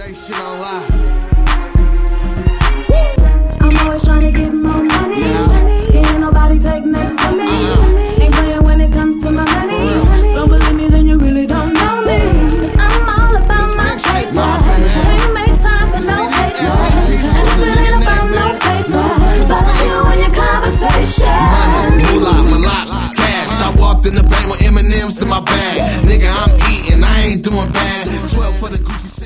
Motivation online. I'm always trying to get more money. Can't nobody take nothing from me. Ain't playing when it comes to my money. Don't believe me, then you really don't know me. 'Cause I'm all about my paper. Ain't make time for no haters. It ain't about no paper. Fuck you and your conversation. Money, moolah, my lops, cash. I walked in the bank with M&M's in my bag. Nigga, I'm eating, I ain't doing bad. 12 for the Gucci.